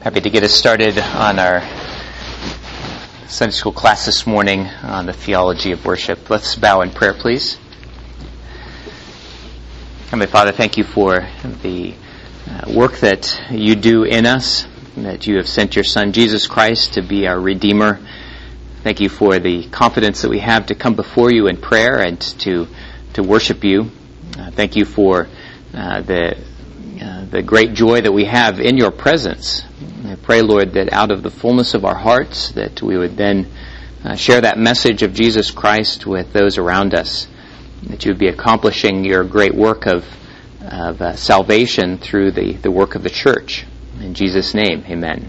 Happy to get us started on our Sunday school class this morning on the theology of worship. Let's bow in prayer, please. Heavenly Father, thank you for the work that you do in us, that you have sent your Son, Jesus Christ, to be our Redeemer. Thank you for the confidence that we have to come before you in prayer and to worship you. Thank you for the great joy that we have in your presence. I pray, Lord, that out of the fullness of our hearts, that we would then share that message of Jesus Christ with those around us, that you would be accomplishing your great work of salvation through the work of the church. In Jesus' name, amen.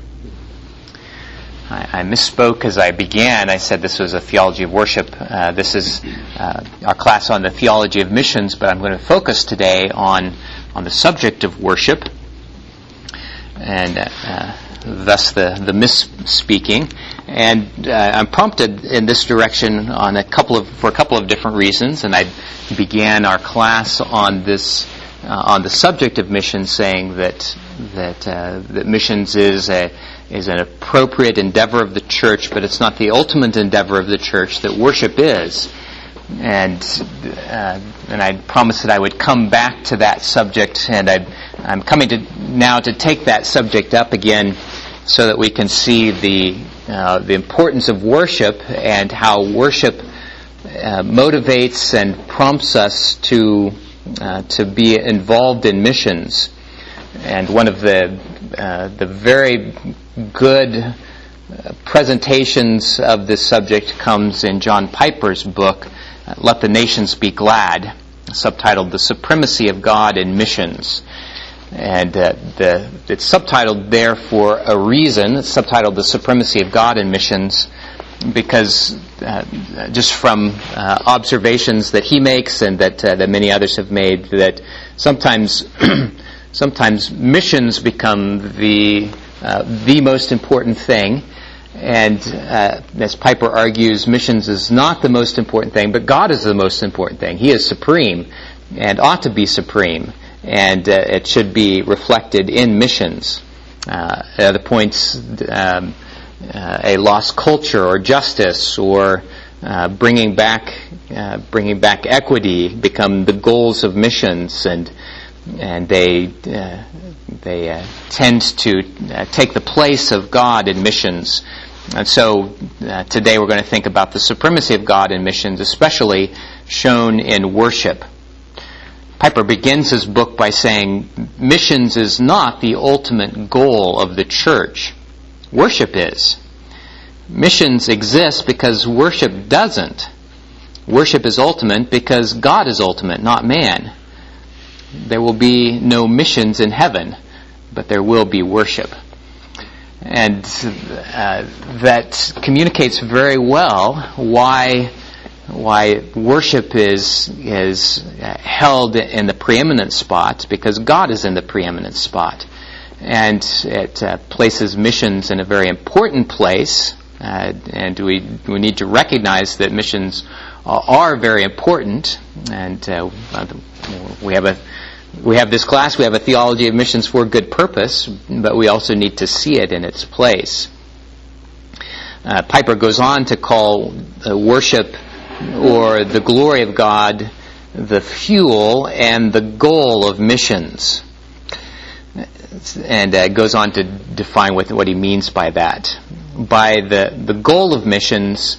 I misspoke as I began. I said this was a theology of worship. This is our class on the theology of missions, but I'm going to focus today on the subject of worship, and thus the misspeaking. And I'm prompted in this direction for a couple of different reasons. And I began our class on this on the subject of missions, saying that missions is an appropriate endeavor of the church, but it's not the ultimate endeavor of the church that worship is. And I promised that I would come back to that subject, and I'm coming now to take that subject up again, so that we can see the importance of worship and how worship motivates and prompts us to be involved in missions. And one of the very good presentations of this subject comes in John Piper's book, Let the Nations Be Glad, subtitled The Supremacy of God in Missions. And it's subtitled there for a reason. It's subtitled The Supremacy of God in Missions because just from observations that he makes and that many others have made, that sometimes missions become the most important thing. And as Piper argues, missions is not the most important thing, but God is the most important thing. He is supreme and ought to be supreme, and it should be reflected in missions. At other points, a lost culture or justice or bringing back equity become the goals of missions, and they tend to take the place of God in missions. And so today we're going to think about the supremacy of God in missions, especially shown in worship. Piper begins his book by saying, missions is not the ultimate goal of the church. Worship is. Missions exist because worship doesn't. Worship is ultimate because God is ultimate, not man. There will be no missions in heaven, but there will be worship. And that communicates very well why worship is held in the preeminent spot, because God is in the preeminent spot. And it places missions in a very important place, and we need to recognize that missions are very important. And we have this class, we have a theology of missions for good purpose, but we also need to see it in its place. Piper goes on to call worship, or the glory of God, the fuel and the goal of missions. And goes on to define what he means by that. By the goal of missions,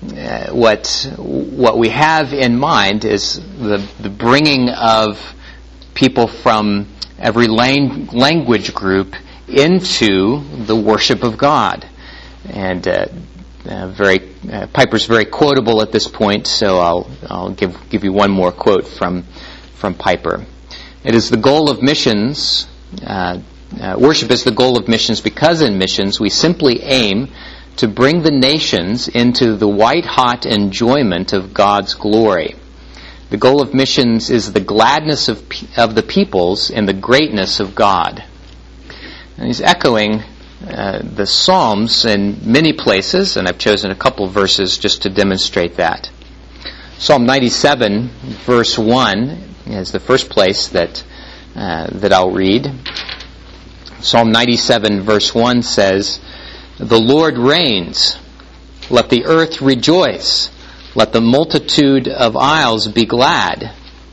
what we have in mind is the bringing of people from every language group into the worship of God. And Piper's very quotable at this point, so I'll give you one more quote from Piper. It is the goal of missions. Worship is the goal of missions because in missions we simply aim to bring the nations into the white-hot enjoyment of God's glory. The goal of missions is the gladness of the peoples in the greatness of God. And he's echoing the Psalms in many places, and I've chosen a couple verses just to demonstrate that. Psalm 97, verse 1 is the first place that I'll read. Psalm 97 verse 1 says, "The Lord reigns. Let the earth rejoice. Let the multitude of isles be glad."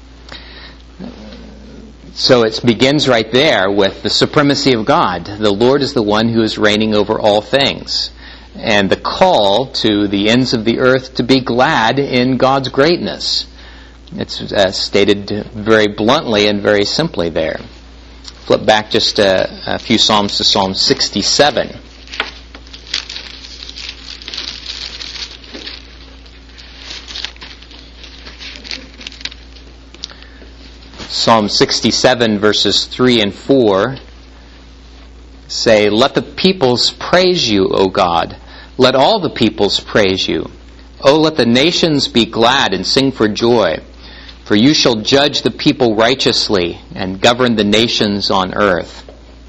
So it begins right there with the supremacy of God. The Lord is the one who is reigning over all things. And the call to the ends of the earth to be glad in God's greatness. It's stated very bluntly and very simply there. Flip back just a few Psalms to Psalm 67. Psalm 67 verses 3 and 4 say, "Let the peoples praise you, O God. Let all the peoples praise you. O let the nations be glad and sing for joy. For you shall judge the people righteously and govern the nations on earth."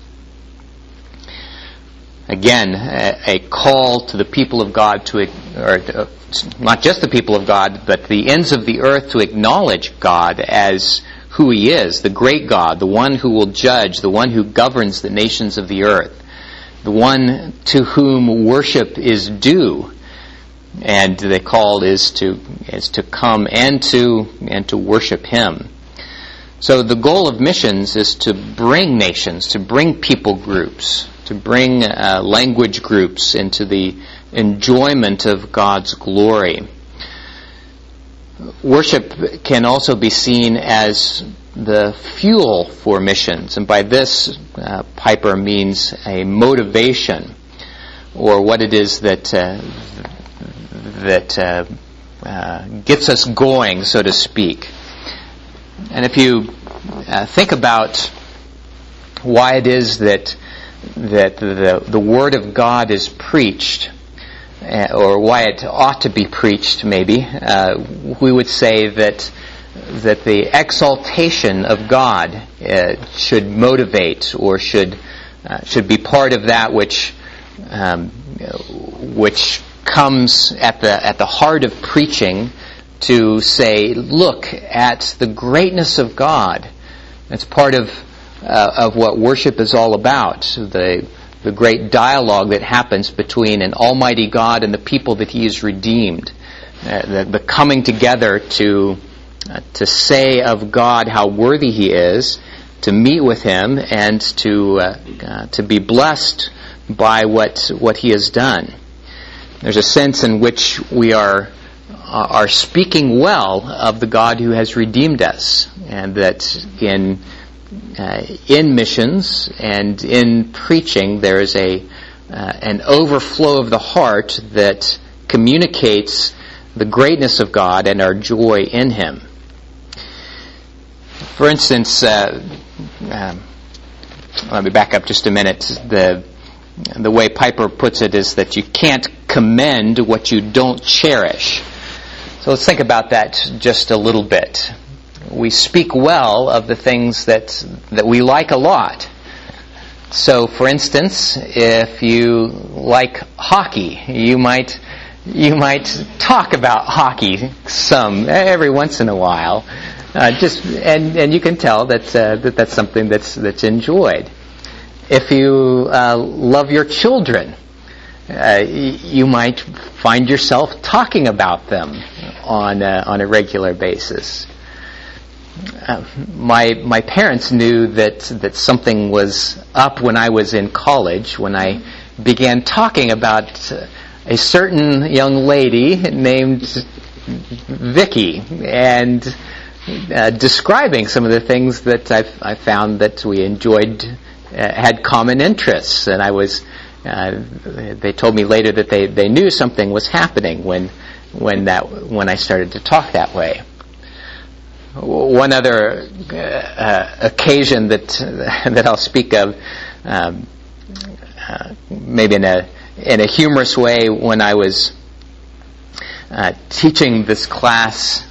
Again, a call to the people of God or not just the people of God, but the ends of the earth to acknowledge God as who He is, the great God, the one who will judge, the one who governs the nations of the earth, the one to whom worship is due. And the call is to come and to worship Him. So the goal of missions is to bring nations, to bring people groups, to bring language groups into the enjoyment of God's glory. Worship can also be seen as the fuel for missions, and by this, Piper means a motivation, or what it is that gets us going, so to speak. And if you think about why it is that the Word of God is preached, or why it ought to be preached, maybe, we would say that the exaltation of God should motivate, or should be part of that which comes at the heart of preaching, to say, look at the greatness of God. It's part of what worship is all about. The great dialogue that happens between an almighty God and the people that He has redeemed. The coming together to say of God how worthy He is, to meet with Him, and to be blessed by what He has done. There's a sense in which we are speaking well of the God who has redeemed us, and that in missions and in preaching there is an overflow of the heart that communicates the greatness of God and our joy in Him. For instance, let me back up just a minute. The way Piper puts it is that you can't commend what you don't cherish. So let's think about that just a little bit. We speak well of the things that we like a lot. So, for instance, if you like hockey, you might talk about hockey some every once in a while, and you can tell that's something that's enjoyed. If you love your children, you might find yourself talking about them on a regular basis. My parents knew that something was up when I was in college, when I began talking about a certain young lady named Vicky, and describing some of the things that I found that we enjoyed, had common interests, and they told me later that they knew something was happening when I started to talk that way. One other occasion that I'll speak of, maybe in a humorous way, when I was teaching this class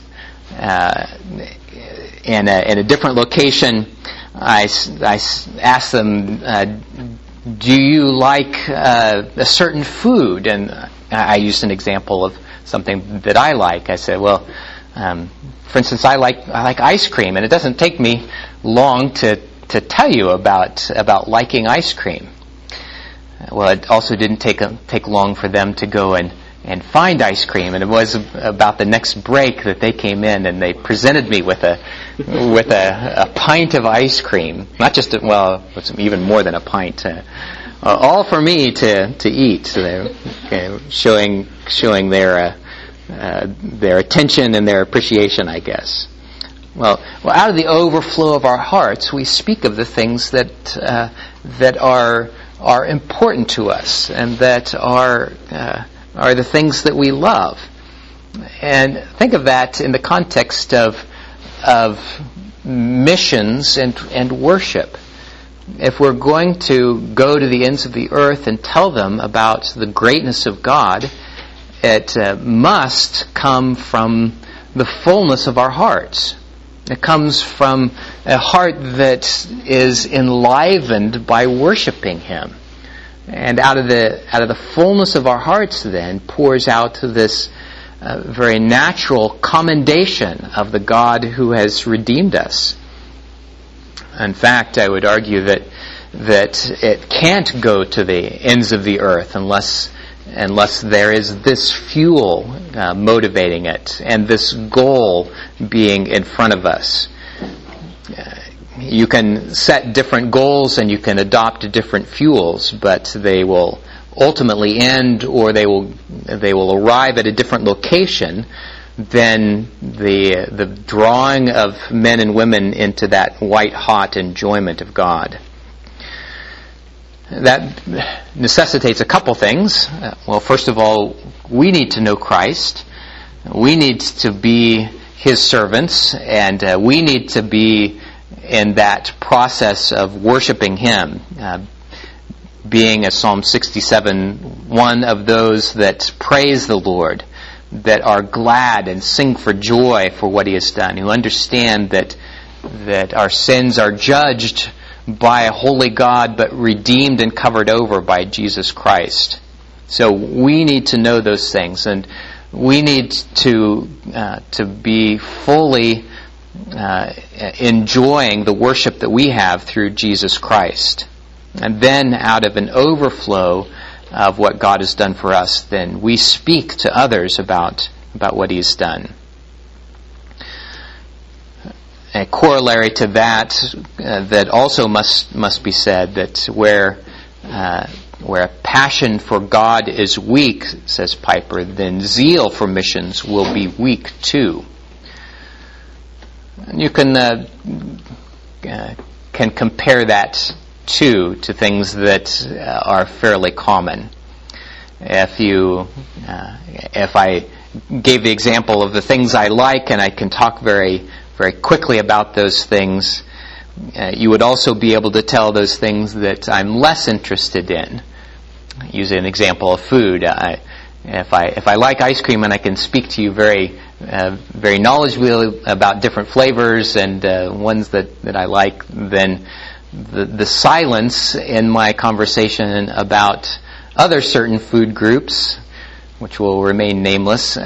in a different location, I asked them, "Do you like a certain food?" And I used an example of something that I like. I said, "Well, for instance, I like ice cream, and it doesn't take me long to tell you about liking ice cream. Well, it also didn't take long for them to go and find ice cream, and it was about the next break that they came in and they presented me with a pint of ice cream. Not just it was even more than a pint, all for me to eat. So they're showing their attention and their appreciation, I guess. Well, out of the overflow of our hearts, we speak of the things that are important to us and that are the things that we love. And think of that in the context of missions and worship. If we're going to go to the ends of the earth and tell them about the greatness of God, it must come from the fullness of our hearts. It comes from a heart that is enlivened by worshiping Him. And out of the fullness of our hearts then pours out this very natural commendation of the God who has redeemed us. In fact, I would argue that it can't go to the ends of the earth unless there is this fuel motivating it and this goal being in front of us. You can set different goals and you can adopt different fuels, but they will ultimately end, or they will arrive at a different location than the drawing of men and women into that white-hot enjoyment of God. That necessitates a couple things. Well, first of all, we need to know Christ. We need to be His servants, and we need to be in that process of worshiping Him, being, as Psalm 67, one of those that praise the Lord, that are glad and sing for joy for what He has done, who understand that our sins are judged by a holy God, but redeemed and covered over by Jesus Christ. So we need to know those things, and we need to be fully enjoying the worship that we have through Jesus Christ. And then out of an overflow of what God has done for us, then we speak to others about what He has done. A corollary to that that also must be said, that where a passion for God is weak, says Piper, then zeal for missions will be weak too. And you can compare that to things that are fairly common. If I gave the example of the things I like, and I can talk very, very quickly about those things, you would also be able to tell those things that I'm less interested in. Use an example of food. If I like ice cream and I can speak to you very knowledgeably about different flavors and ones that I like, then the silence in my conversation about other certain food groups, which will remain nameless,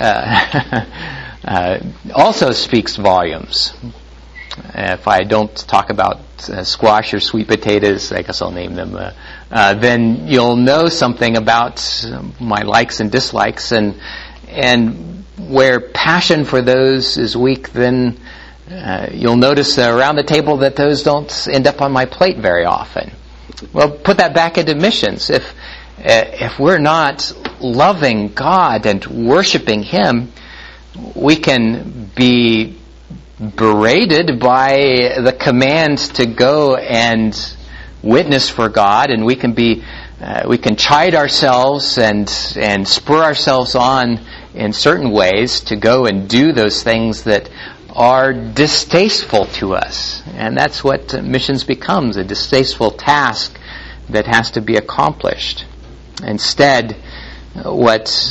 also speaks volumes. If I don't talk about squash or sweet potatoes, I guess I'll name them, then you'll know something about my likes and dislikes, and where passion for those is weak, then you'll notice around the table that those don't end up on my plate very often. Well, put that back into missions. If we're not loving God and worshiping Him, we can be berated by the command to go and witness for God, and we can chide ourselves and spur ourselves on in certain ways to go and do those things that are distasteful to us. And that's what missions becomes, a distasteful task that has to be accomplished. Instead, what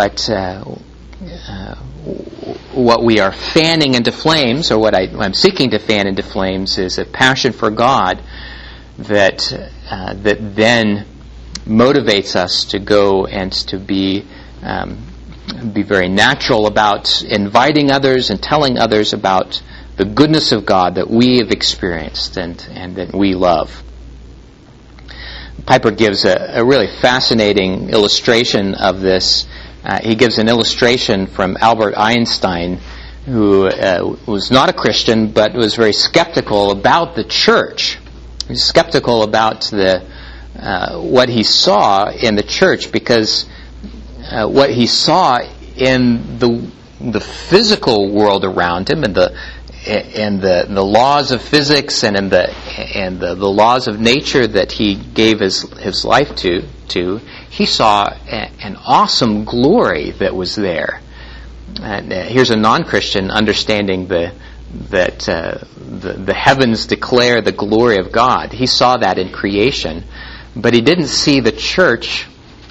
we are fanning into flames, or what I'm seeking to fan into flames, is a passion for God that then motivates us to go and to be very natural about inviting others and telling others about the goodness of God that we have experienced and that we love. Piper gives a really fascinating illustration of this. He gives an illustration from Albert Einstein, who was not a Christian but was very skeptical about the church. He was skeptical about what he saw in the church, because what he saw in the physical world around him and the laws of physics and in the laws of nature that he gave his life to, he saw an awesome glory that was there. And here's a non-Christian understanding that the heavens declare the glory of God. He saw that in creation, but he didn't see the church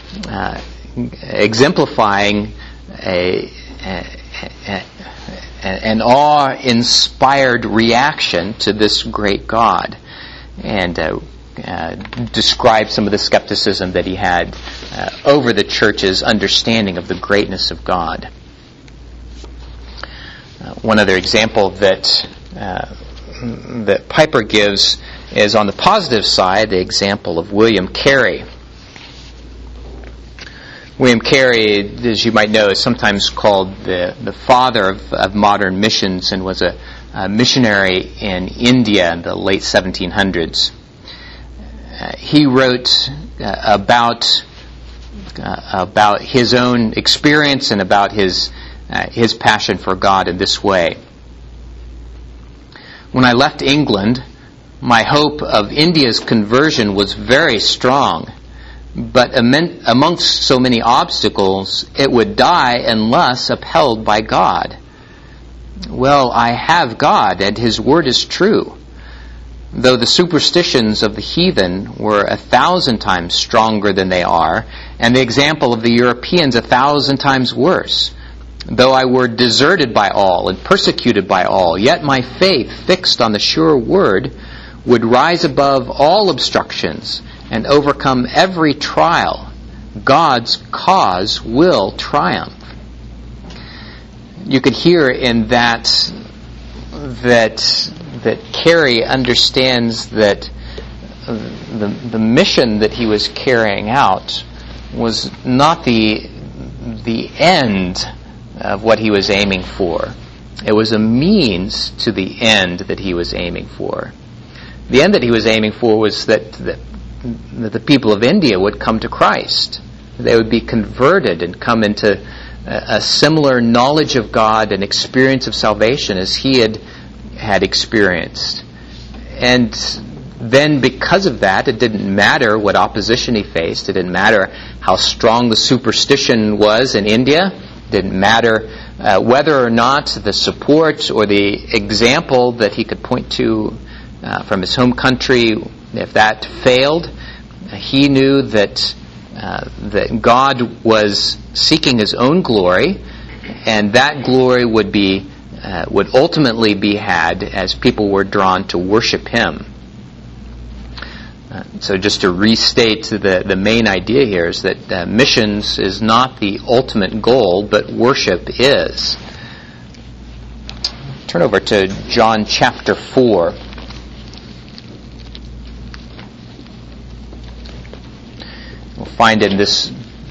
exemplifying an awe-inspired reaction to this great God, and described some of the skepticism that he had over the church's understanding of the greatness of God. One other example that Piper gives is on the positive side, the example of William Carey. William Carey, as you might know, is sometimes called the father of modern missions, and was a missionary in India in the late 1700s. He wrote about his own experience and about his passion for God in this way. When I left England, my hope of India's conversion was very strong, but amongst so many obstacles, it would die unless upheld by God. Well, I have God, and His word is true, though the superstitions of the heathen were 1,000 times stronger than they are, and the example of the Europeans 1,000 times worse. Though I were deserted by all and persecuted by all, yet my faith, fixed on the sure word, would rise above all obstructions and overcome every trial. God's cause will triumph. You could hear in that Carey understands that the mission that he was carrying out was not the end of what he was aiming for. It was a means to the end that he was aiming for. The end that he was aiming for was that the people of India would come to Christ. They would be converted and come into a similar knowledge of God and experience of salvation as he had experienced. And then because of that, it didn't matter what opposition he faced. It didn't matter how strong the superstition was in India. It didn't matter whether or not the support or the example that he could point to from his home country, if that failed. He knew that God was seeking His own glory, and that glory would ultimately be had as people were drawn to worship Him. So just to restate, the main idea here is that missions is not the ultimate goal, but worship is. Turn over to John chapter 4. We'll find in this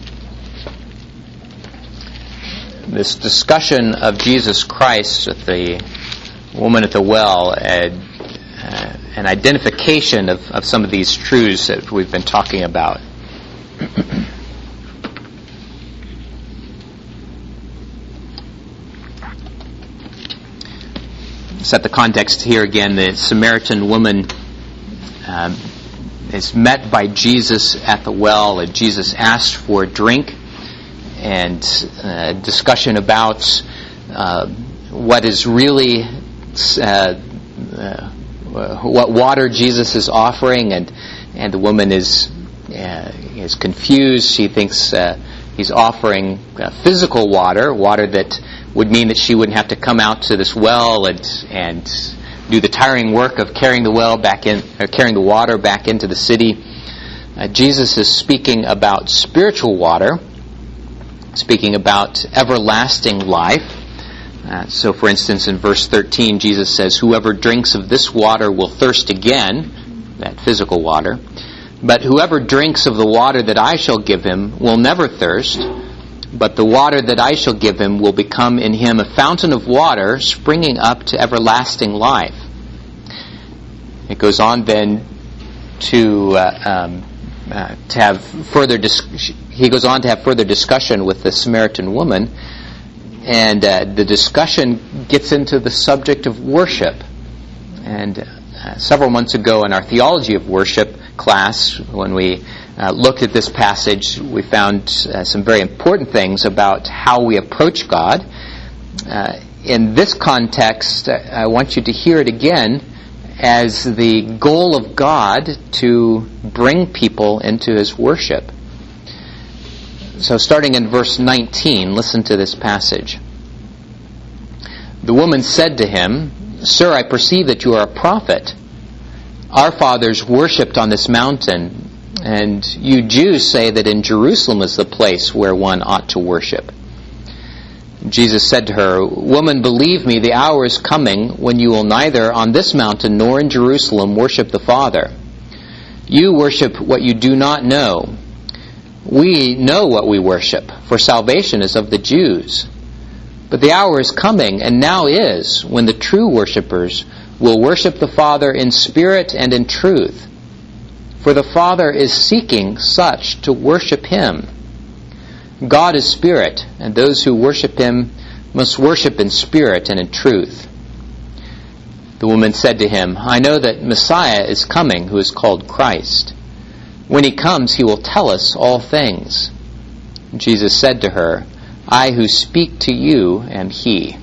discussion of Jesus Christ with the woman at the well an identification of some of these truths that we've been talking about. Set the context here again. The Samaritan woman is met by Jesus at the well, and Jesus asked for a drink, and a discussion about what is really what water Jesus is offering, and the woman is confused. She thinks he's offering physical water that would mean that she wouldn't have to come out to this well and do the tiring work of carrying the water back into the city. Jesus is speaking about spiritual water, speaking about everlasting life, So, for instance, in verse 13, Jesus says, "Whoever drinks of this water will thirst again," that physical water, "but whoever drinks of the water that I shall give him will never thirst, but the water that I shall give him will become in him a fountain of water springing up to everlasting life." It goes on then to have further. He goes on to have further discussion with the Samaritan woman, and the discussion gets into the subject of worship. And several months ago in our theology of worship class, when we looked at this passage, we found some very important things about how we approach God. In this context, I want you to hear it again as the goal of God to bring people into His worship. So starting in verse 19, listen to this passage. "The woman said to him, 'Sir, I perceive that you are a prophet. Our fathers worshipped on this mountain, and you Jews say that in Jerusalem is the place where one ought to worship.' Jesus said to her, 'Woman, believe me, the hour is coming when you will neither on this mountain nor in Jerusalem worship the Father. You worship what you do not know. We know what we worship, for salvation is of the Jews. But the hour is coming, and now is, when the true worshippers will worship the Father in spirit and in truth. For the Father is seeking such to worship Him. God is spirit, and those who worship Him must worship in spirit and in truth.' The woman said to him, 'I know that Messiah is coming, who is called Christ. When He comes, He will tell us all things.' Jesus said to her, 'I who speak to you am He.'"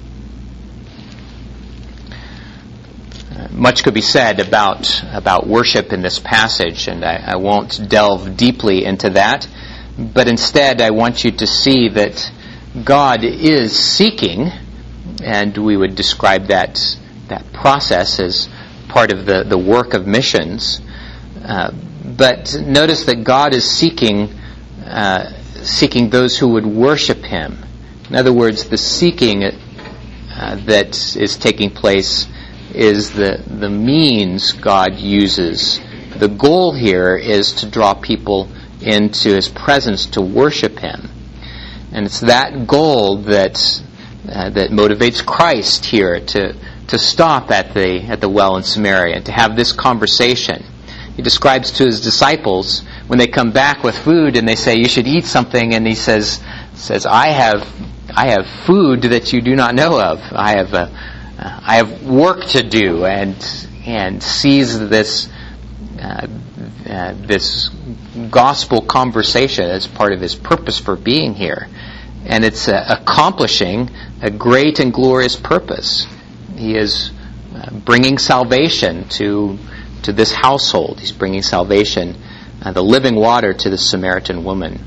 Much could be said about worship in this passage, and I won't delve deeply into that. But instead, I want you to see that God is seeking, and we would describe that process as part of the work of missions. But notice that God is seeking those who would worship Him. In other words, the seeking that is taking place is the means God uses. The goal here is to draw people into His presence to worship Him. And it's that goal that motivates Christ here to stop at the well in Samaria and to have this conversation. He describes to His disciples when they come back with food and they say, "You should eat something," and He says, I have food that you do not know of. I have work to do," and sees this gospel conversation as part of His purpose for being here. And it's accomplishing a great and glorious purpose. He is bringing salvation to this household. He's bringing salvation, the living water, to the Samaritan woman.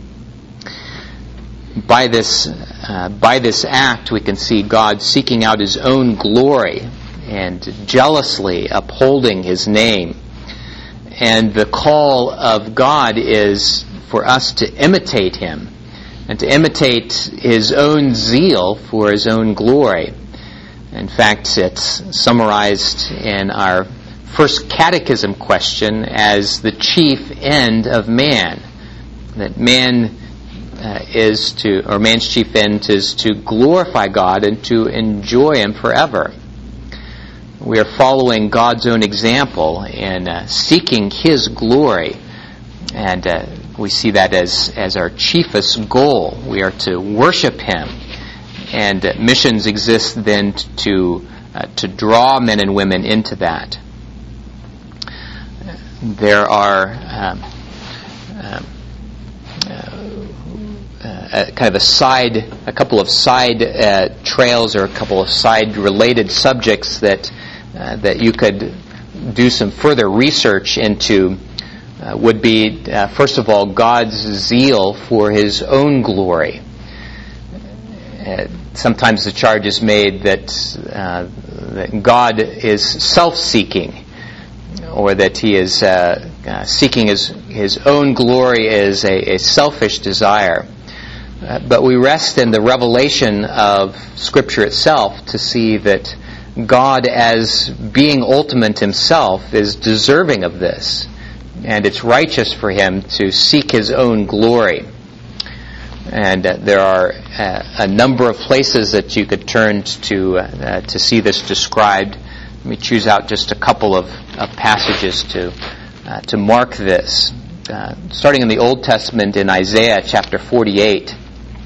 By this act, we can see God seeking out His own glory and jealously upholding His name. And the call of God is for us to imitate Him and to imitate His own zeal for His own glory. In fact, it's summarized in our first catechism question as the chief end of man. That man's chief end is to glorify God and to enjoy Him forever. We are following God's own example in seeking His glory, and we see that as our chiefest goal. We are to worship Him, and missions exist then to draw men and women into that. There are a couple of side trails or a couple of side related subjects that you could do some further research into. Would be, first of all, God's zeal for His own glory. Sometimes the charge is made that God is self-seeking, or that He is seeking His own glory as a selfish desire. But we rest in the revelation of Scripture itself to see that God, as being ultimate himself, is deserving of this. And it's righteous for him to seek his own glory. And there are a number of places that you could turn to see this described. Let me choose out just a couple of passages to mark this. Starting in the Old Testament in Isaiah chapter 48.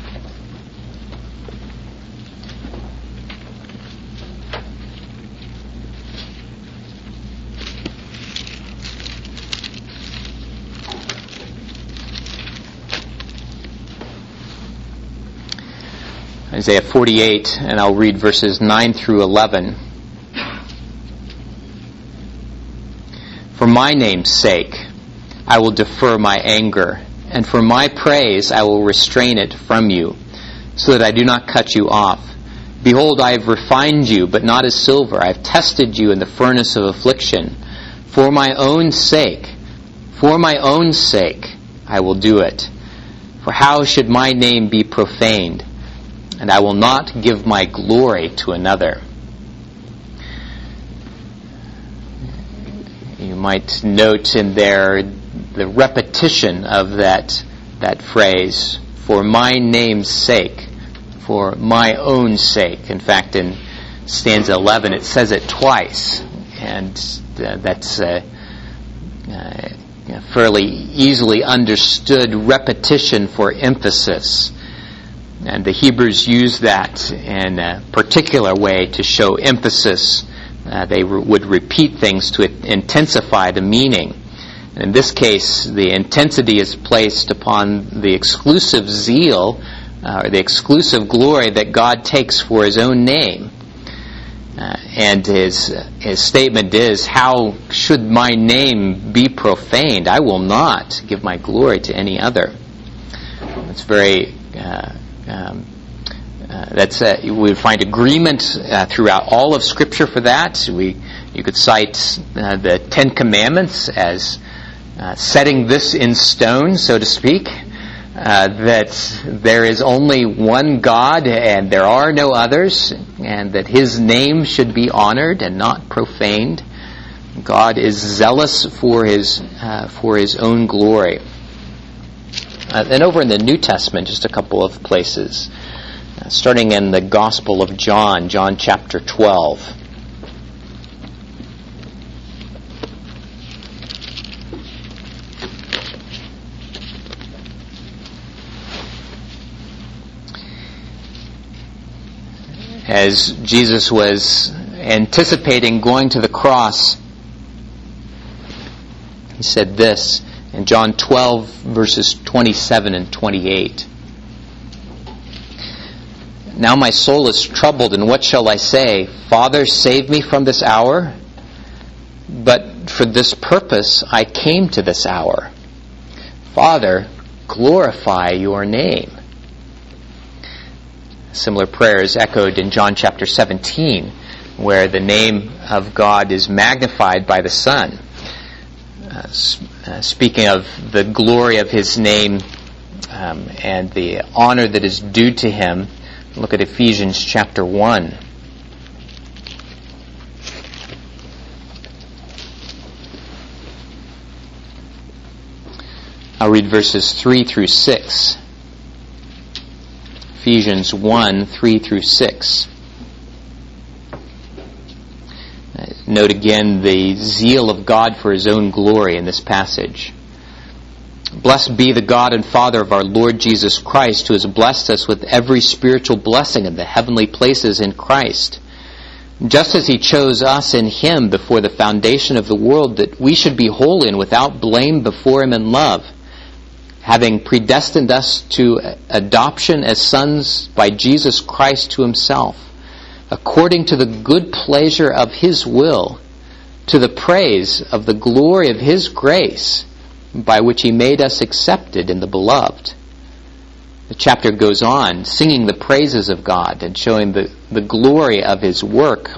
Isaiah 48, and I'll read verses 9 through 11. For my name's sake, I will defer my anger, and for my praise I will restrain it from you, so that I do not cut you off. Behold, I have refined you, but not as silver. I have tested you in the furnace of affliction. For my own sake, I will do it. For how should my name be profaned? And I will not give my glory to another. You might note in there the repetition of that phrase, for my name's sake, for my own sake. In fact, in stanza 11, it says it twice, and that's a fairly easily understood repetition for emphasis. And the Hebrews use that in a particular way to show emphasis. They would repeat things to intensify the meaning. And in this case, the intensity is placed upon the exclusive zeal, or the exclusive glory that God takes for his own name. And his statement is, how should my name be profaned? I will not give my glory to any other. It's very... we find agreement throughout all of Scripture for that. You could cite the Ten Commandments as setting this in stone, so to speak, that there is only one God and there are no others, and that his name should be honored and not profaned. God is zealous for his own glory. Then over in the New Testament, just a couple of places. Starting in the Gospel of John, John chapter 12. As Jesus was anticipating going to the cross, he said this in John 12, verses 27 and 28. Now my soul is troubled, and what shall I say? Father, save me from this hour? But for this purpose I came to this hour. Father, glorify your name. Similar prayer is echoed in John chapter 17, where the name of God is magnified by the Son. Speaking of the glory of his name and the honor that is due to him, look at Ephesians chapter 1. I'll read verses 3 through 6. Ephesians 1, 3 through 6. Note again the zeal of God for his own glory in this passage. Blessed be the God and Father of our Lord Jesus Christ, who has blessed us with every spiritual blessing in the heavenly places in Christ, just as he chose us in him before the foundation of the world, that we should be holy and without blame before him in love, having predestined us to adoption as sons by Jesus Christ to himself, according to the good pleasure of his will, to the praise of the glory of his grace, by which he made us accepted in the beloved. The chapter goes on singing the praises of God and showing the glory of his work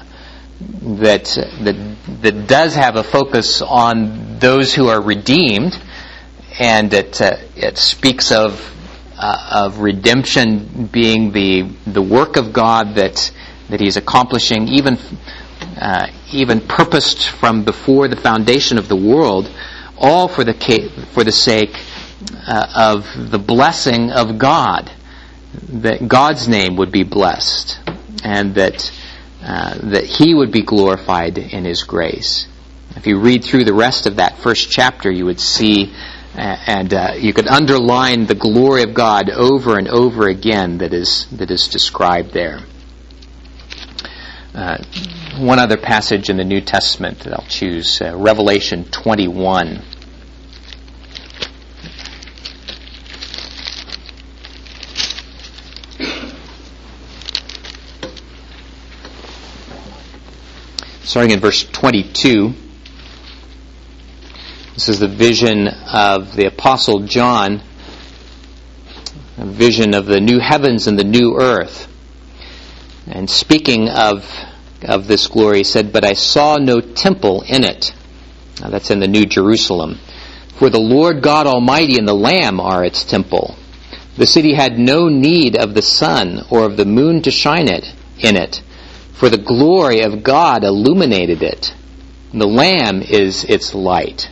that does have a focus on those who are redeemed, and it speaks of of redemption being the work of God that He's accomplishing, even purposed from before the foundation of the world, all for the sake of the blessing of God, that God's name would be blessed, and that He would be glorified in His grace. If you read through the rest of that first chapter, you would see, and you could underline the glory of God over and over again that is described there. One other passage in the New Testament that I'll choose, Revelation 21. Starting in verse 22, this is the vision of the Apostle John, a vision of the new heavens and the new earth. And speaking of this glory, he said, "But I saw no temple in it." Now that's in the New Jerusalem. "For the Lord God Almighty and the Lamb are its temple. The city had no need of the sun or of the moon to shine in it, for the glory of God illuminated it. The Lamb is its light."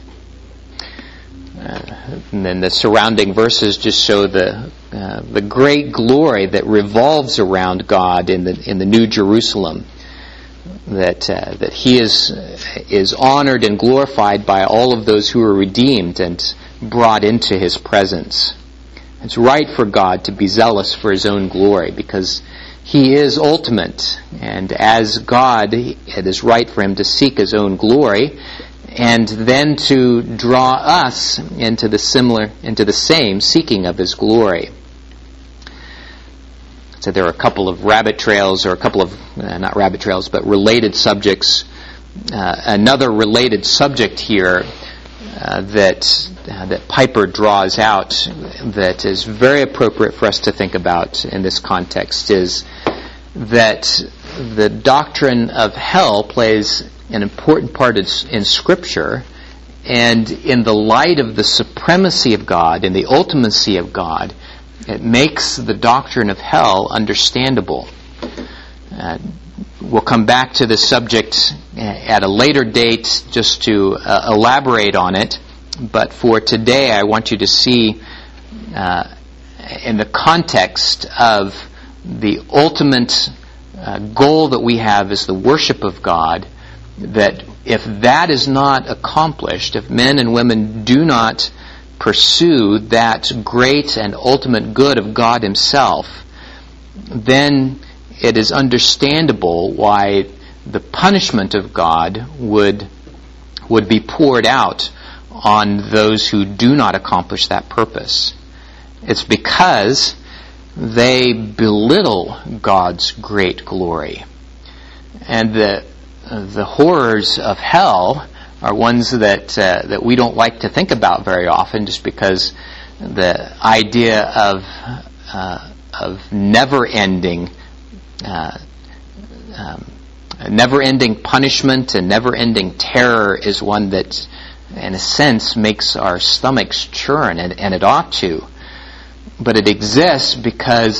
And then the surrounding verses just show the great glory that revolves around God in the New Jerusalem. That He is honored and glorified by all of those who are redeemed and brought into His presence. It's right for God to be zealous for His own glory, because He is ultimate, and as God, it is right for Him to seek His own glory, and then to draw us into the same seeking of His glory. So there are a couple of rabbit trails, or a couple of, not rabbit trails, but related subjects. Another related subject here that Piper draws out that is very appropriate for us to think about in this context is that the doctrine of hell plays an important part in Scripture, and in the light of the supremacy of God and the ultimacy of God, it makes the doctrine of hell understandable. We'll come back to this subject at a later date just to elaborate on it, but for today I want you to see in the context of the ultimate goal that we have is the worship of God, that if that is not accomplished, if men and women do not pursue that great and ultimate good of God Himself, then it is understandable why the punishment of God would be poured out on those who do not accomplish that purpose. It's because they belittle God's great glory. And the horrors of hell are ones that we don't like to think about very often, just because the idea of never-ending punishment and never-ending terror is one that, in a sense, makes our stomachs churn, and it ought to. But it exists because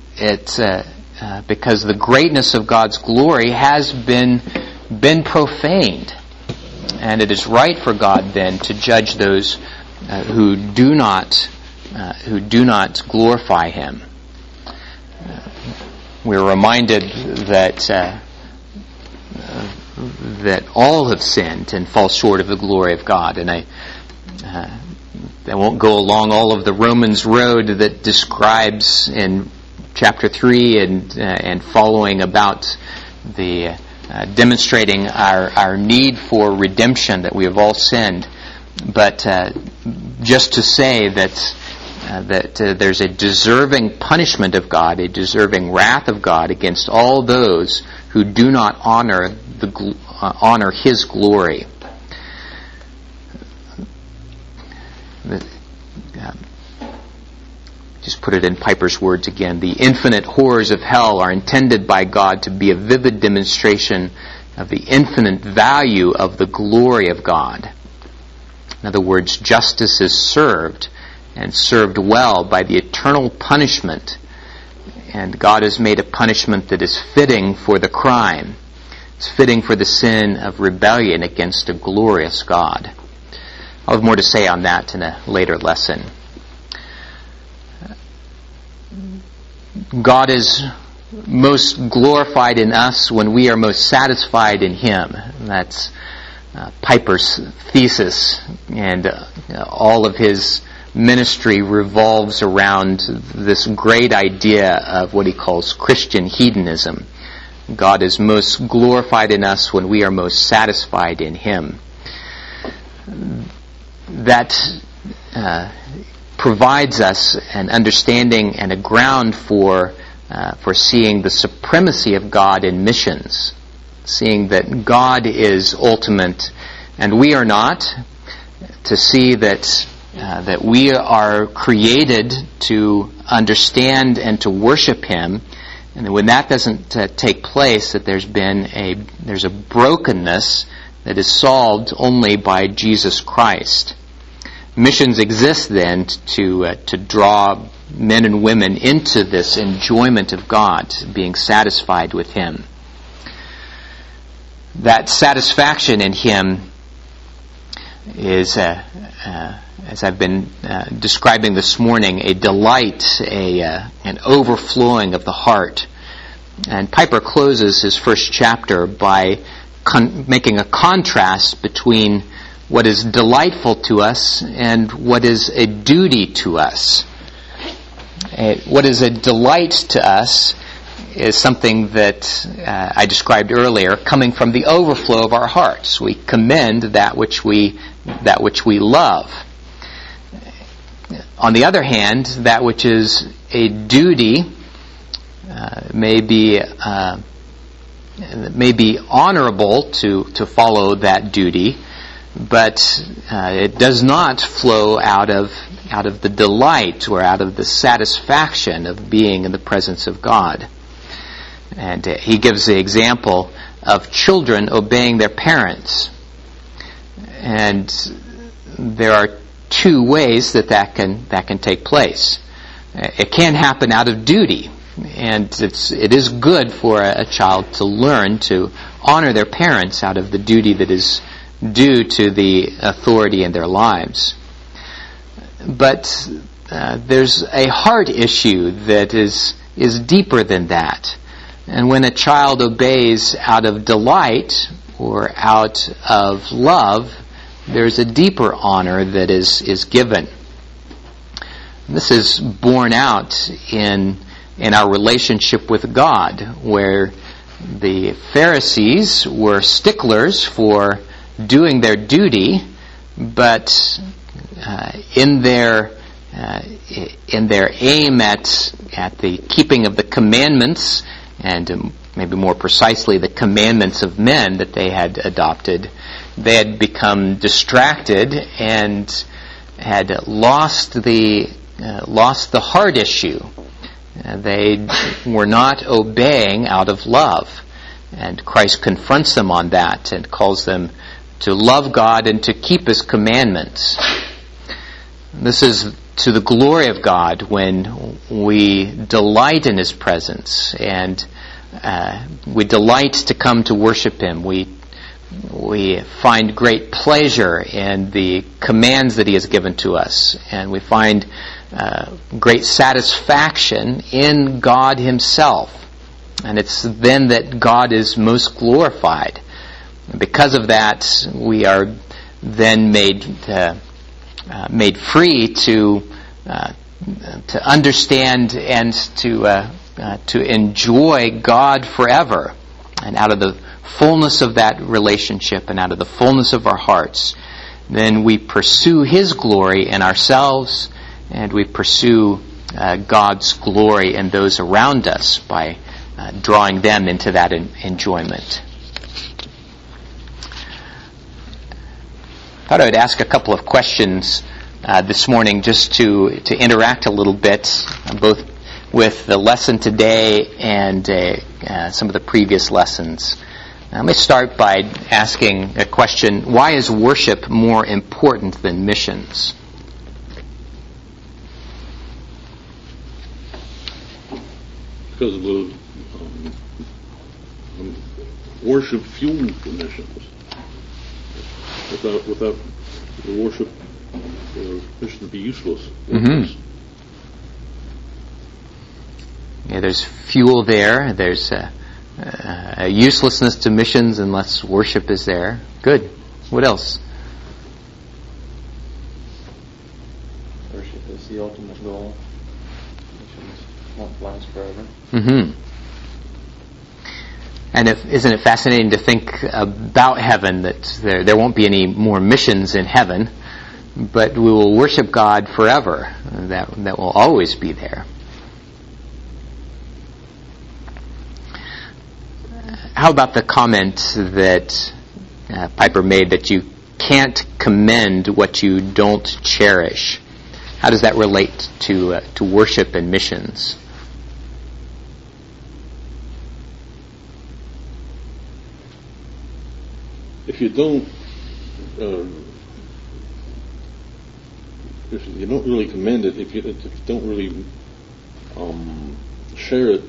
the greatness of God's glory has been profaned, and it is right for God then to judge those who do not glorify Him. We're reminded that all have sinned and fall short of the glory of God, and I won't go along all of the Romans road that describes in chapter 3 and following about the demonstrating our need for redemption, that we have all sinned, but just to say that there's a deserving punishment of God, a deserving wrath of God against all those who do not honor His glory. Just put it in Piper's words again. The infinite horrors of hell are intended by God to be a vivid demonstration of the infinite value of the glory of God. In other words, justice is served and served well by the eternal punishment. And God has made a punishment that is fitting for the crime. It's fitting for the sin of rebellion against a glorious God. I'll have more to say on that in a later lesson. God is most glorified in us when we are most satisfied in Him. That's Piper's thesis, and all of his ministry revolves around this great idea of what he calls Christian hedonism. God is most glorified in us when we are most satisfied in Him. That provides us an understanding and a ground for seeing the supremacy of God in missions, seeing that God is ultimate and we are not, to see that we are created to understand and to worship Him, and when that doesn't take place, that there's a brokenness that is solved only by Jesus Christ. Missions exist then to draw men and women into this enjoyment of God, being satisfied with Him. That satisfaction in Him is, as I've been describing this morning, a delight, an overflowing of the heart. And Piper closes his first chapter by making a contrast between what is delightful to us and what is a duty to us. What is a delight to us is something that I described earlier, coming from the overflow of our hearts. We commend that which we love. On the other hand, that which is a duty may be honorable to follow that duty, but it does not flow out of the delight or out of the satisfaction of being in the presence of God. And he gives the example of children obeying their parents. And there are two ways that can take place. It can happen out of duty, and it is good for a child to learn to honor their parents out of the duty that is due to the authority in their lives. But there's a heart issue that is deeper than that. And when a child obeys out of delight or out of love, there's a deeper honor that is given. This is borne out in our relationship with God, where the Pharisees were sticklers for doing their duty, but in their aim at the keeping of the commandments, and maybe more precisely the commandments of men that they had adopted, they had become distracted and had lost the heart issue. They were not obeying out of love, and Christ confronts them on that and calls them to love God and to keep His commandments. This is to the glory of God when we delight in His presence, and we delight to come to worship Him. We find great pleasure in the commands that He has given to us, and we find great satisfaction in God Himself. And it's then that God is most glorified. And because of that, we are then made free to understand and to enjoy God forever. And out of the fullness of that relationship and out of the fullness of our hearts, then we pursue His glory in ourselves, and we pursue God's glory in those around us by drawing them into that enjoyment. I thought I would ask a couple of questions this morning just to interact a little bit, both with the lesson today and some of the previous lessons. Let me start by asking a question: why is worship more important than missions? because of the worship fuels the missions. Without the worship, the mission would be useless. Mm-hmm. Yeah, there's fuel there. There's a uselessness to missions unless worship is there. Good. What else? Worship is the ultimate goal. Missions won't last forever. Mm-hmm. And isn't it fascinating to think about heaven, that there won't be any more missions in heaven, but we will worship God forever. That will always be there. How about the comment that Piper made that you can't commend what you don't cherish? How does that relate to worship and missions? If you don't really commend it, if you don't really share it,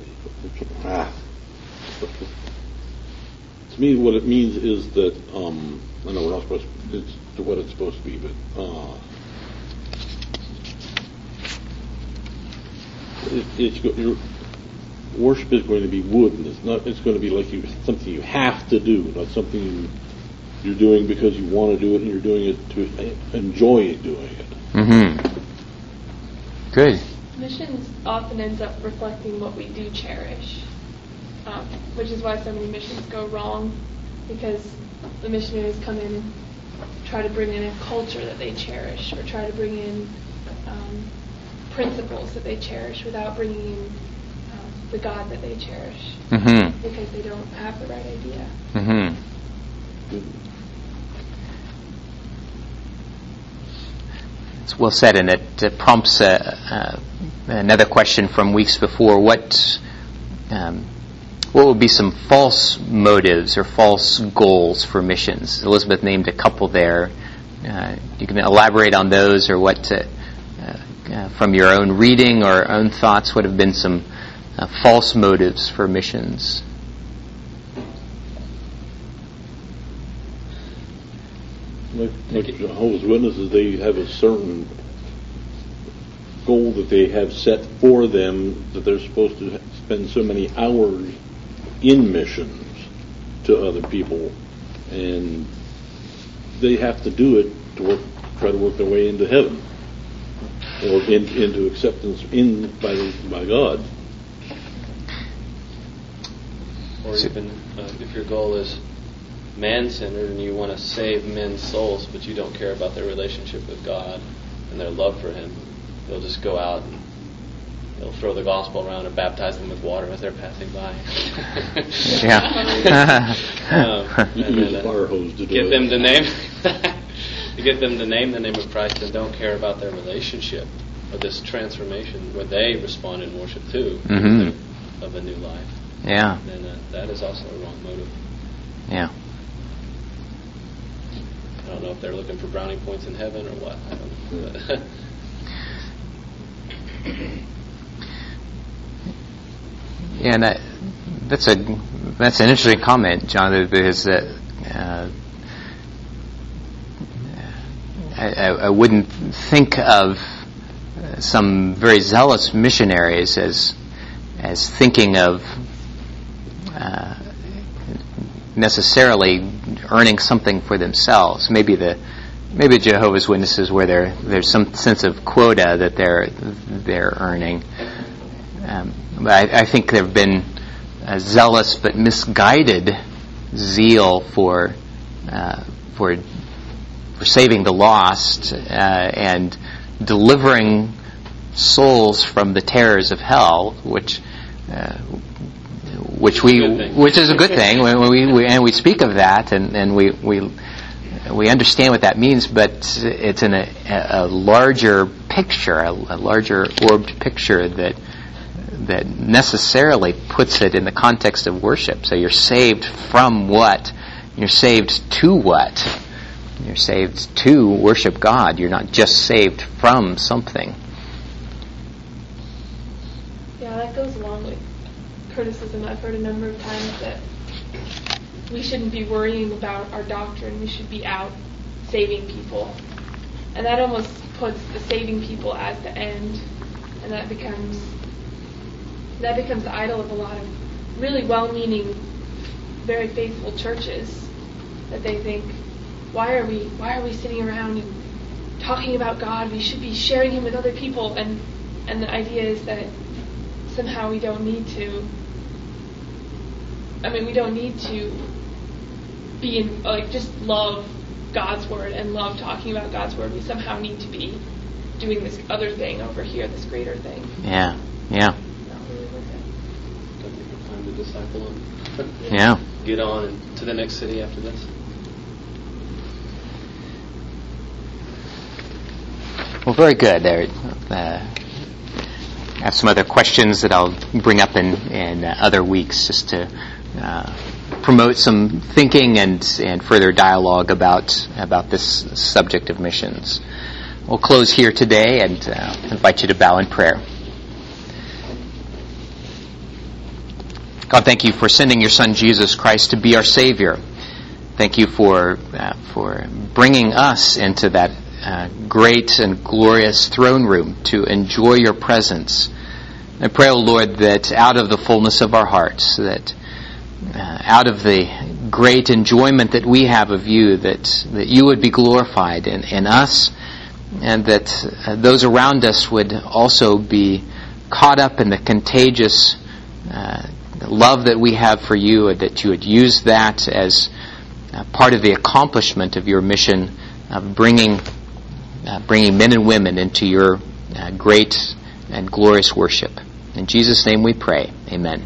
to me, what it means is that I know we're not supposed to, it's to what it's supposed to be, but your worship is going to be wood, and it's going to be like something you have to do, not something you're doing because you want to do it, and you're doing it to enjoy doing it. Mm-hmm. Good. Missions often ends up reflecting what we do cherish, which is why so many missions go wrong, because the missionaries come in, try to bring in a culture that they cherish, or try to bring in principles that they cherish without bringing in the God that they cherish, Mm-hmm. because they don't have the right idea. Mm-hmm. It's well said, and it prompts another question from weeks before. What would be some false motives or false goals for missions? Elizabeth named a couple there. You can elaborate on those, or what, from your own reading or own thoughts, what have been some false motives for missions? Like Jehovah's Witnesses, they have a certain goal that they have set for them, that they're supposed to spend so many hours in missions to other people, and they have to do it to try to work their way into heaven, or into acceptance by God. Or even if your goal is man-centered and you want to save men's souls, but you don't care about their relationship with God and their love for Him, they'll just go out and they'll throw the gospel around and baptize them with water as they're passing by. Yeah. And then fire hose to get them to name get them to name the name of Christ and don't care about their relationship or this transformation where they respond in worship too, Mm-hmm. of a new life. Yeah. Then that is also a wrong motive. Yeah. I don't know if they're looking for brownie points in heaven or what. I don't know. Yeah, and that's an interesting comment, John, because I wouldn't think of some very zealous missionaries as thinking of necessarily earning something for themselves. Maybe Jehovah's Witnesses, where there's some sense of quota that they're earning. But I think there have been zealous but misguided zeal for saving the lost and delivering souls from the terrors of hell, which is a good thing. When we speak of that, and we understand what that means, but it's in a larger picture, a larger orbed picture that necessarily puts it in the context of worship. So you're saved from what? You're saved to what? You're saved to worship God. You're not just saved from something. Yeah, that goes along with criticism I've heard a number of times that we shouldn't be worrying about our doctrine. We should be out saving people. And that almost puts the saving people as the end. And that becomes the idol of a lot of really well-meaning, very faithful churches, that they think, why are we sitting around and talking about God? We should be sharing Him with other people. And the idea is that somehow we don't need to. We don't need to be in, just love God's Word and love talking about God's Word. We somehow need to be doing this other thing over here, this greater thing. Yeah. Not really worth it. Don't think of time to disciple them. Yeah. Get on to the next city after this. Well, very good. There, I have some other questions that I'll bring up in other weeks, just to promote some thinking and further dialogue about this subject of missions. We'll close here today and invite you to bow in prayer. God, thank you for sending your Son Jesus Christ to be our Savior. Thank you for bringing us into that great and glorious throne room to enjoy your presence. I pray, O Lord, that out of the fullness of our hearts, that out of the great enjoyment that we have of you, that you would be glorified in us, and that those around us would also be caught up in the contagious love that we have for you, and that you would use that as part of the accomplishment of your mission of bringing men and women into your great and glorious worship. In Jesus' name we pray. Amen.